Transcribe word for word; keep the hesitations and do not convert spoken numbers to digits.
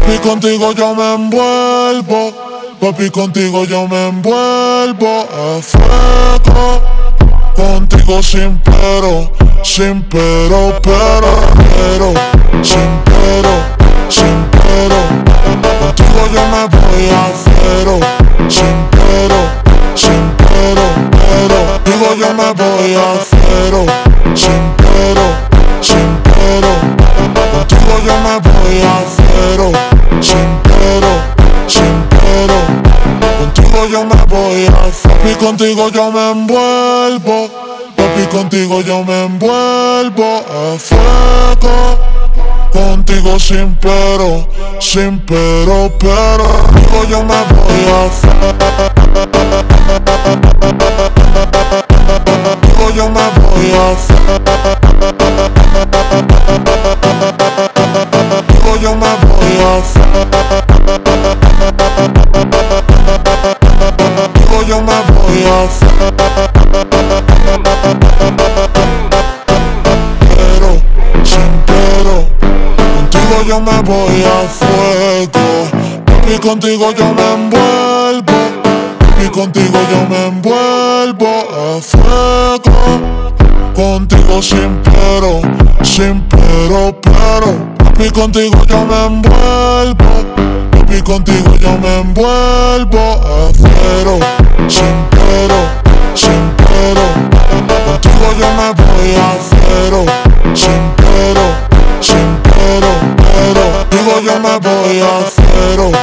Papi, contigo yo me envuelvo. Papi, contigo yo me envuelvo a fuego. Contigo sin pero, sin pero, pero, pero, sin pero, sin pero. Contigo yo me voy a cero, sin pero, sin pero, pero. Contigo yo me voy a cero, sin pero, sin pero. Contigo yo me voy a cero, sin pero, sin pero. Contigo yo me voy a cero. Papi, contigo yo me envuelvo. Papi, contigo yo me envuelvo a fuego. Contigo sin pero, sin pero, pero. Contigo yo me voy a cero. Contigo yo me voy a cero. Contigo yo me voy a cero. Contigo yo me voy a cero. Pero, sin pero, contigo yo me voy a fuego. Papi, contigo yo me envuelvo. Papi, contigo yo me envuelvo a fuego. Contigo sin pero, sin pero, pero. Papi, contigo yo me envuelvo. Papi, contigo yo me envuelvo a cero, sin pero, sin pero. Contigo yo me voy a cero, sin pero, sin pero, pero. Contigo yo me voy a cero,